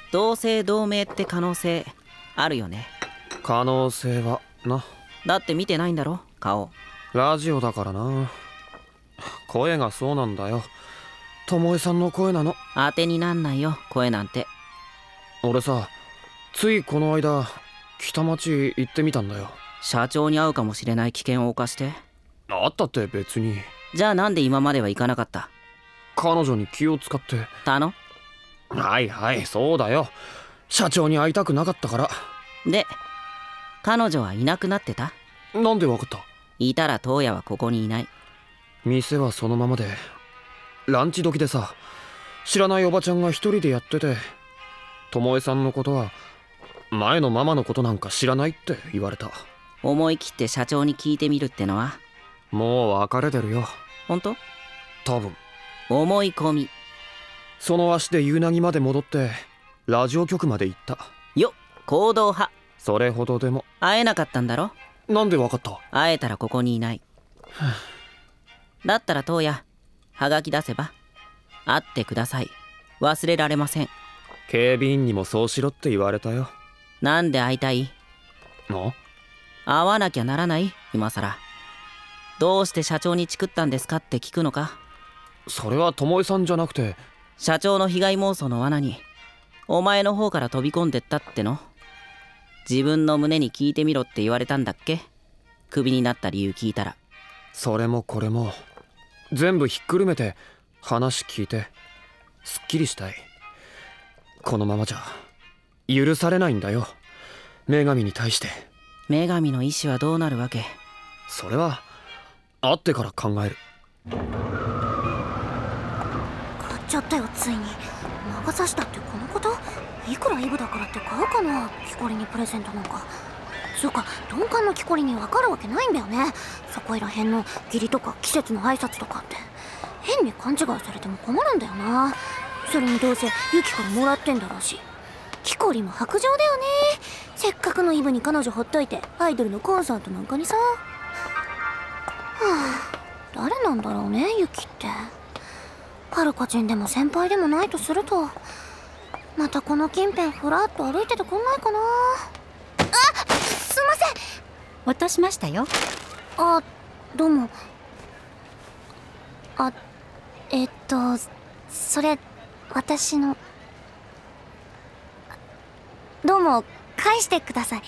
同姓同名って可能性あるよね。 可能性はな。 だって見てないんだろ顔。 ラジオだからな。声がそうなんだよ。巴さんの声なの。 当てになんないよ声なんて。 俺さ、ついこの間北町行ってみたんだよ。 社長に会うかもしれない危険を冒して。 あったって別に。 じゃあなんで今までは行かなかった？ 彼女に気を使って。はいはい、そうだよ。社長に会いたくなかったから。 で、彼女はいなくなってた？ なんでわかった？ いたら東野はここにいない。 店はそのままで、ランチ時でさ、知らないおばちゃんが一人でやってて、巴さんのことは前のママのことなんか知らないって言われた。 思い切って社長に聞いてみるってのは？ もう別れてるよ。 本当？ 多分。 思い込み。 その足で夕凪まで戻ってラジオ局まで行った。 よっ、行動派。 それほどでも。 会えなかったんだろ？ なんでわかった？ 会えたらここにいない。だったら東野、はがき出せば。会ってください。忘れられません。 警備員にもそうしろって言われたよ。 なんで会いたい？ あ？ 会わなきゃならない？今さら。どうして社長にチクったんですかって聞くのか？ それは巴さんじゃなくて。 社長の被害妄想の罠にお前の方から飛び込んでったっての？自分の胸に聞いてみろって言われたんだっけ？クビになった理由聞いたら。 それもこれも全部ひっくるめて話聞いてすっきりしたい。このままじゃ許されないんだよ、女神に対して。 女神の意志はどうなるわけ？ それは会ってから考える。 買っちゃったよついに。魔が差したってこのこと？いくらイブだからって買うかな、木こりにプレゼントなんか。つうか鈍感の木こりに分かるわけないんだよね、そこいらへんの義理とか季節の挨拶とかって。変に勘違いされても困るんだよな。それにどうせユキからもらってんだろうし。木こりも薄情だよね。せっかくのイブに彼女ほっといてアイドルのコンサートなんかにさ。はあ、誰なんだろうねユキって。はるかちんでも先輩でもないとすると、またこの近辺ふらっと歩いててくんないかな。あ、すいません。 落としましたよ。 あ、どうも。それ私の。どうも返してください。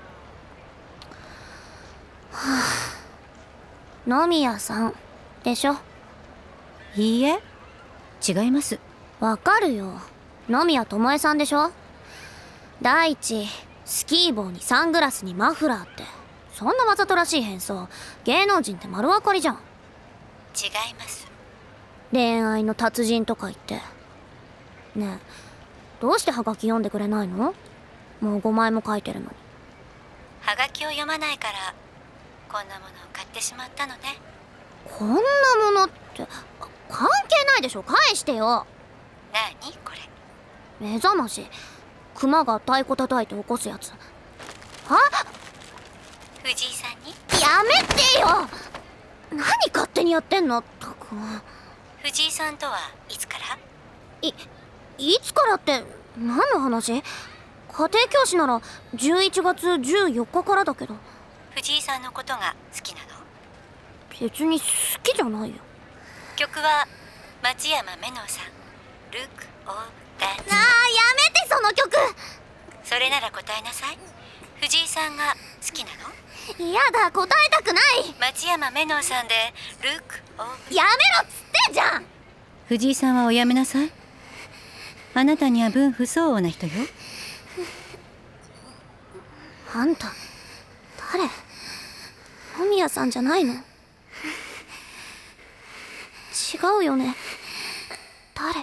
はあ、野宮さんでしょ？ いいえ、違います。 わかるよ、野宮巴さんでしょ。第一、スキー帽にサングラスにマフラーって、そんなわざとらしい変装芸能人って丸分かりじゃん。 違います。 恋愛の達人とか言って。ねえ、どうしてハガキ読んでくれないの？もう5枚も書いてるのに。 はがきを読まないからこんなものを買ってしまったのね。 こんなものって関係ないでしょ、返してよ。 なにこれ？ 目覚まし、クマが太鼓叩いて起こすやつ。あ、 藤井さんに。 やめてよ、何勝手にやってんの。ったく。 藤井さんとはいつから？ いつからって何の話？家庭教師なら11月14日からだけど。 藤井さんのことが好きなの？ 別に好きじゃないよ。 曲は松山メノさん、ルック・オブ・ダンス。 やめてその曲。 それなら答えなさい。藤井さんが好きなの？ やだ、答えたくない。 松山メノさんでルック・オブ。 やめろっつってんじゃん。 藤井さんはおやめなさい。あなたには分不相応な人よ。 あんた誰？野宮さんじゃないの？違うよね。誰？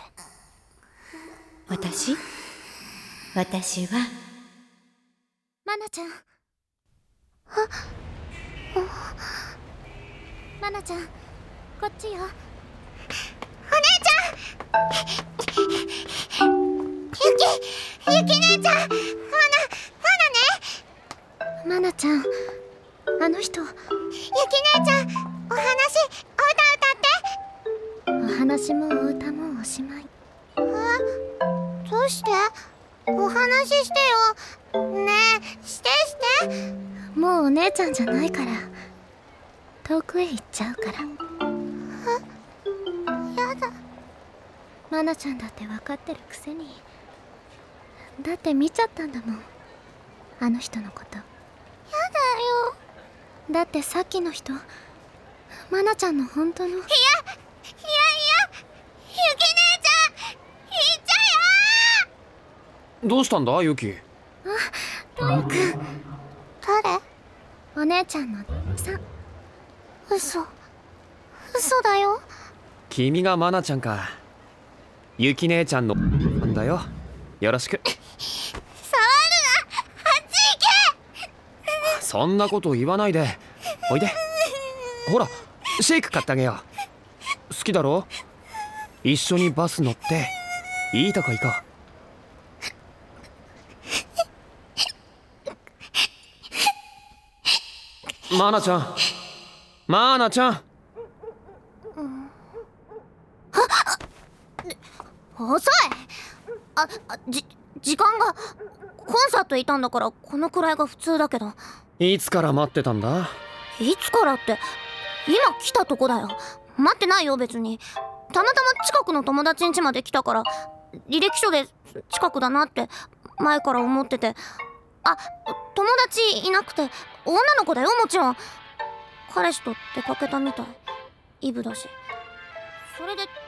私はマナちゃん。マナちゃん、こっちよ。お姉ちゃん。ゆき姉ちゃん。マナね。マナちゃん、あの人。ゆき姉ちゃん、お話、お歌歌って。お話もお歌もおしまい。どうして？お話してよ。ねえ、して。もうお姉ちゃんじゃないから、遠くへ行っちゃうから。やだ。マナちゃんだって分かってるくせに。だって見ちゃったんだもん、あの人のこと。やだよ。だってさっきの人、マナちゃんの本当の。いやユキ姉ちゃん、行っちゃうよ。 どうしたんだユキ？ トリくん。誰？お姉ちゃんのさん。嘘だよ。 君がマナちゃんか。ユキ姉ちゃんのなんだよ。よろしく。 触るな、あっち行け。 そんなこと言わないで。おいで。ほらシェイク買ってあげよう。好きだろ？一緒にバス乗っていいとこ行こう。マナちゃん、マナちゃん。 遅い。時間が。コンサートいたんだからこのくらいが普通だけど。 いつから待ってたんだ？ いつからって今来たとこだよ。待ってないよ別に。たまたま近くの友達ん家まで来たから、履歴書で近くだなって前から思ってて。あ、友達いなくて女の子だよ、もちろん。彼氏と出かけたみたい。イブだし。それで